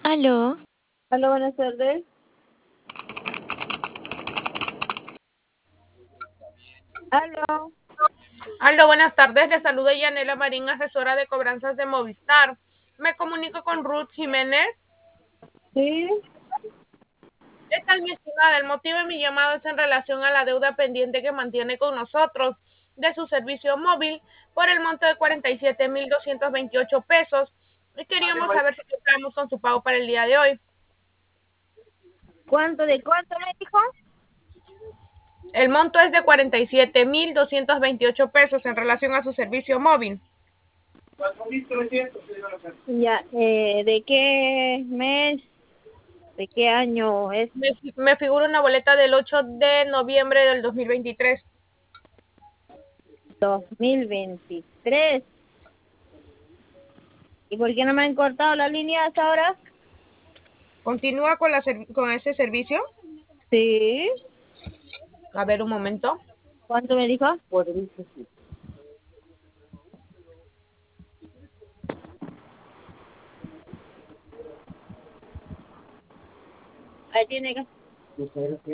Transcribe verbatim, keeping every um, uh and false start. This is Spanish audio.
Aló, Hola, buenas tardes. Aló. Aló, buenas tardes. Le saluda Yanela Marín, asesora de cobranzas de Movistar. Me comunico con Ruth Jiménez. Sí. ¿Qué tal, mi estimada? El motivo de mi llamado es en relación a la deuda pendiente que mantiene con nosotros de su servicio móvil por el monto de cuarenta y siete mil doscientos veintiocho pesos. Y queríamos saber si contamos con su pago para el día de hoy. ¿Cuánto de cuánto me dijo? El monto es de cuarenta y siete mil doscientos veintiocho pesos en relación a su servicio móvil. Ya, eh, ¿de qué mes? ¿De qué año es? Me, me figura una boleta del ocho de noviembre del dos mil veintitrés. dos mil veintitrés. ¿Y por qué no me han cortado la línea hasta ahora? ¿Continúa con, la con ese servicio? Sí. A ver, un momento. ¿Cuánto me dijo? Ahí tiene que...